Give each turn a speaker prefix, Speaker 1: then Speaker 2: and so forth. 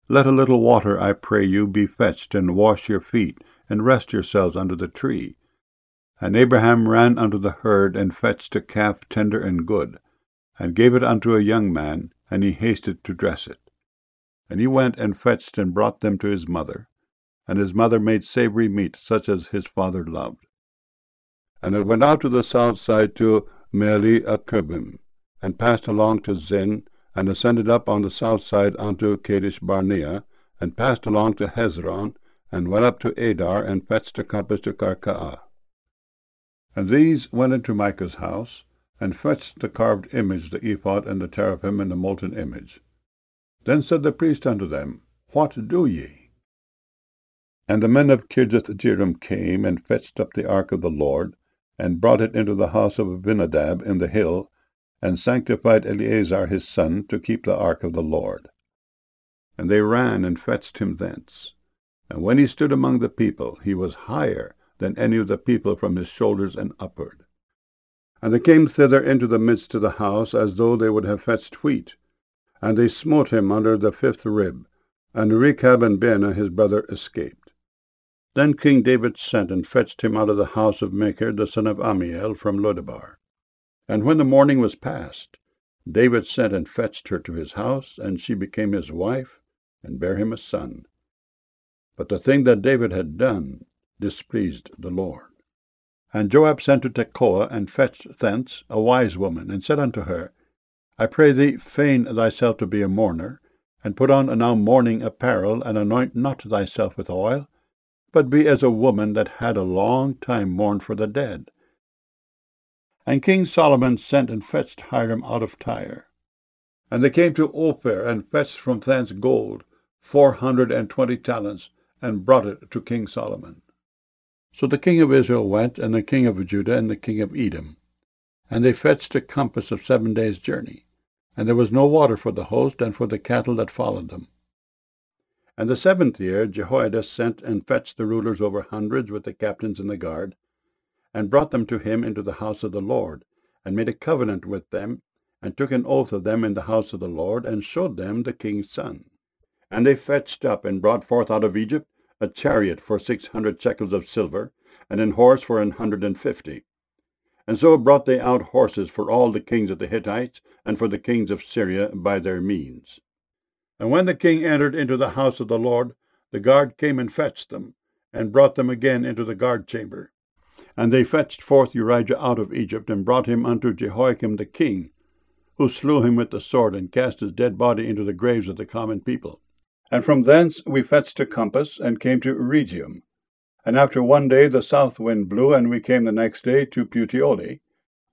Speaker 1: Let a little water, I pray you, be fetched, and wash your feet, and rest yourselves under the tree. And Abraham ran unto the herd, and fetched a calf tender and good, and gave it unto a young man, and he hasted to dress it. And he went and fetched and brought them to his mother, and his mother made savory meat, such as his father loved. And it went out to the south side to Meali-Akabim, and passed along to Zin, and ascended up on the south side unto Kadesh-barnea, and passed along to Hezron, and went up to Adar, and fetched a compass to Karkaa. And these went into Micah's house, and fetched the carved image, the ephod, and the teraphim, and the molten image. Then said the priest unto them, What do ye? And the men of Kirjath-jearim came, and fetched up the ark of the Lord, and brought it into the house of Abinadab in the hill, and sanctified Eleazar his son to keep the ark of the Lord. And they ran and fetched him thence. And when he stood among the people, he was higher than any of the people from his shoulders and upward. And they came thither into the midst of the house, as though they would have fetched wheat. And they smote him under the fifth rib, and Rechab and Baanah his brother escaped. Then King David sent and fetched him out of the house of Machir the son of Ammiel from Lodebar. And when the morning was past, David sent and fetched her to his house, and she became his wife, and bare him a son. But the thing that David had done displeased the Lord. And Joab sent to Tekoa, and fetched thence a wise woman, and said unto her, I pray thee, feign thyself to be a mourner, and put on now mourning apparel, and anoint not thyself with oil, but be as a woman that had a long time mourned for the dead. And King Solomon sent and fetched Hiram out of Tyre. And they came to Ophir, and fetched from thence gold, 420 talents, and brought it to King Solomon. So the king of Israel went, and the king of Judah, and the king of Edom. And they fetched a compass of 7 days' journey. And there was no water for the host, and for the cattle that followed them. And the 7th year Jehoiada sent and fetched the rulers over hundreds with the captains and the guard, and brought them to him into the house of the Lord, and made a covenant with them, and took an oath of them in the house of the Lord, and showed them the king's son. And they fetched up and brought forth out of Egypt a chariot for 600 shekels of silver, and an horse for 150. And so brought they out horses for all the kings of the Hittites, and for the kings of Syria by their means. And when the king entered into the house of the Lord, the guard came and fetched them, and brought them again into the guard chamber. And they fetched forth Urijah out of Egypt, and brought him unto Jehoiakim the king, who slew him with the sword, and cast his dead body into the graves of the common people. And from thence we fetched a compass, and came to Regium. And after 1 day the south wind blew, and we came the next day to Puteoli,